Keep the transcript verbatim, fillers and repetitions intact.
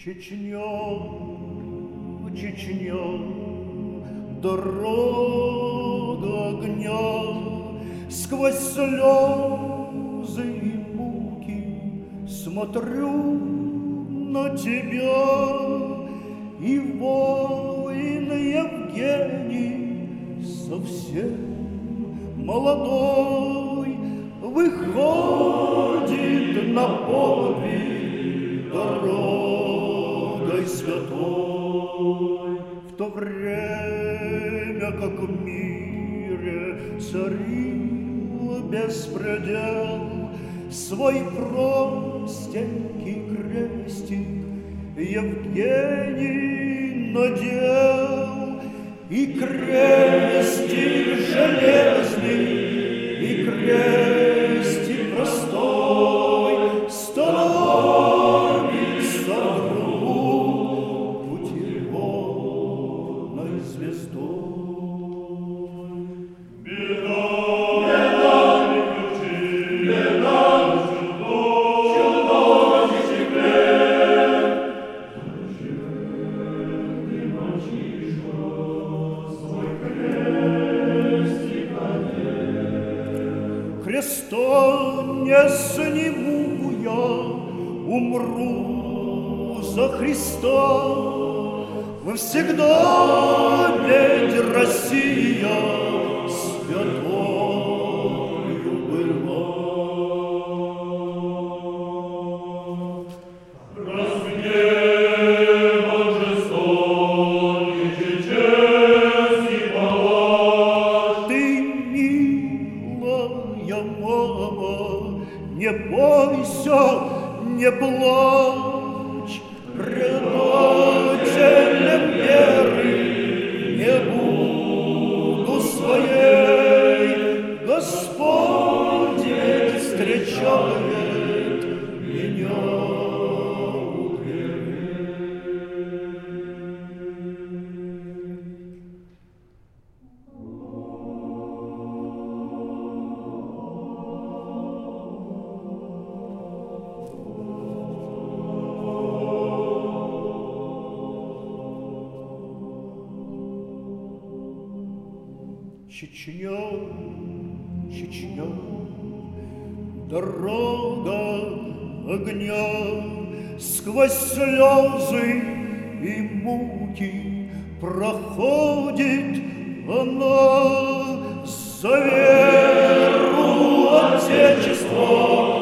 Чечня, Чечня, дорога огня, сквозь слезы и муки смотрю на тебя, и воин Евгений совсем молодой выходит на подвиг дорогой святой. В то время как в мире царил беспредел, свой простенький крестик Евгений надел, и крестик железный, и крестик простой становится вдруг путеводной звездой. Христа не сниму я, умру за Христа. Вы всегда ведь Россия святою была. Разгневан жестокий чеченский палач. Ты, милая мама, не бойся, не плачь, предателем веры не буду своей. Господь ведь встречает меня у дверей. Чечня, Чечня, дорога огня, сквозь слезы и муки проходит она за веру Отечества.